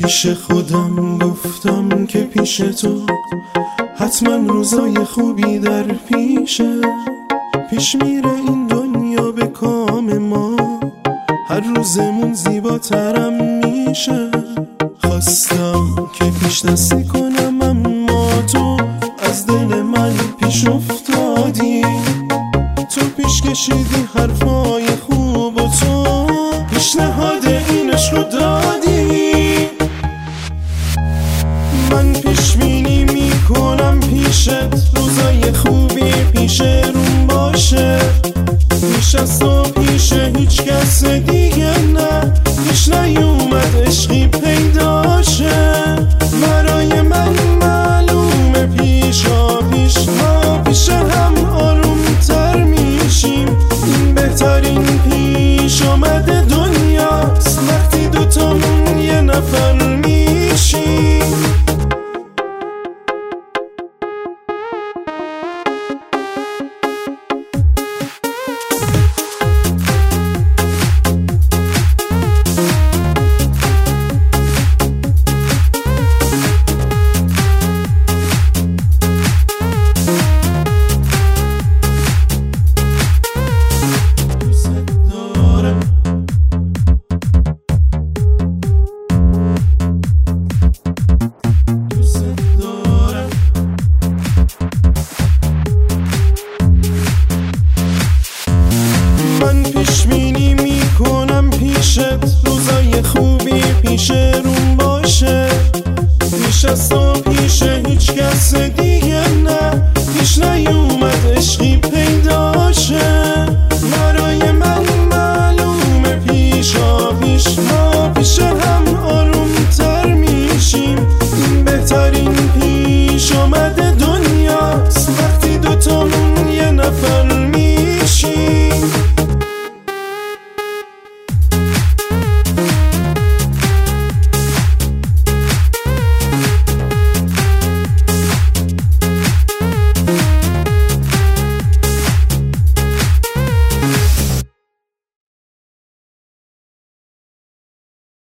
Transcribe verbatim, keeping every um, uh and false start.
پیش خودم گفتم که پیش تو حتما روزای خوبی در پیشه. پیش میره این دنیا به کام ما، هر روزمون زیباترم میشه. خواستم که پیش دستی کنم اما تو از دل من پیش افتادی. تو پیش کشیدی حرفای خوب و تو پیشنهاد این عشق دادی. من پیش بینی میکنم پیشت روزای خوبی پیش روم باشه. پیش از تو پیش هیچ کس دیگه نه، پیش نیومد عشقی پیدا شه. برای من معلومه پیشا پیش ما پیش هم آروم تر میشیم. این بهترین پیش آمده دنیاست وقتی دوتامون یه نفر میشیم. پیش بینی میکنم پیشت روزای خوبی پیش روم باشه. پیش از تو